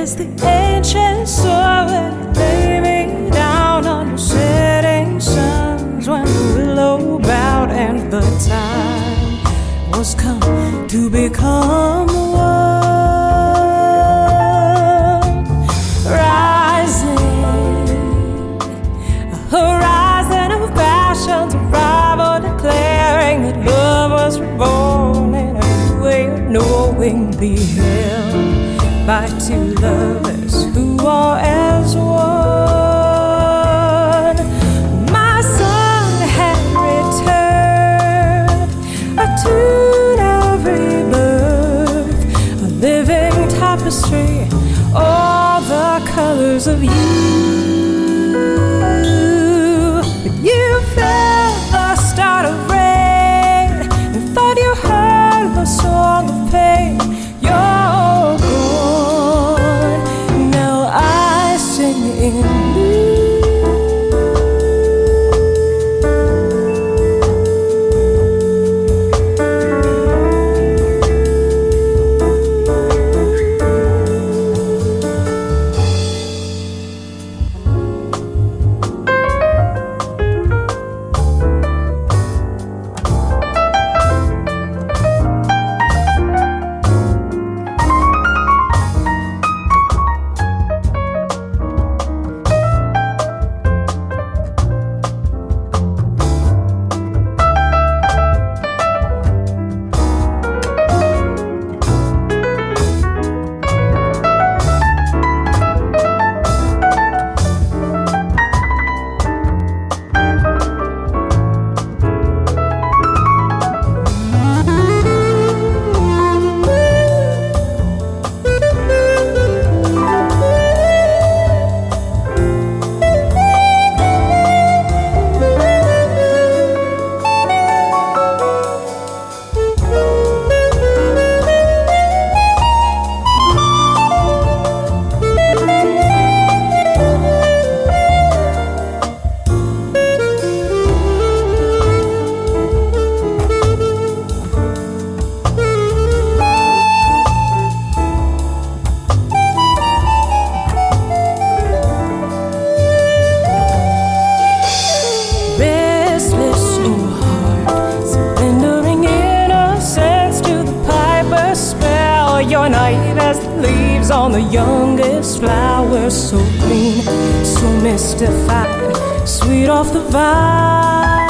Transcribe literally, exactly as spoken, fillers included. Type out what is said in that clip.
as the ancient sword lay me down under setting suns, when the willow bowed and the time was come to become one. Rising, a horizon of passions, a rival declaring that love was reborn in a new way of knowing, beheld by two lovers who are as one. My song had returned, a tune of rebirth, a living tapestry, all the colors of you. But you felt the start of rain and thought you heard the song of pain. You're gone, now I sing in blue. You're naive as the leaves on the youngest flowers, so clean, so mystified, sweet off the vine.